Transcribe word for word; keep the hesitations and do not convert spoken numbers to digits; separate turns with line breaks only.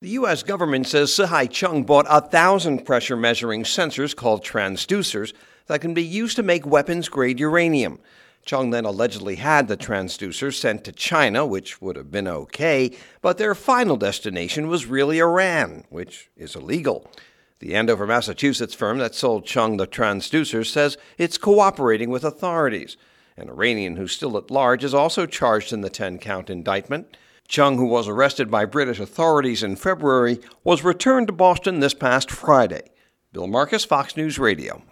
The U S government says Sihai Chung bought a thousand pressure-measuring sensors called transducers that can be used to make weapons-grade uranium. Chung then allegedly had the transducers sent to China, which would have been okay, but their final destination was really Iran, which is illegal. The Andover, Massachusetts firm that sold Chung the transducers says it's cooperating with authorities. An Iranian who's still at large is also charged in the ten-count indictment. Chung, who was arrested by British authorities in February, was returned to Boston this past Friday. Bill Marcus, Fox News Radio.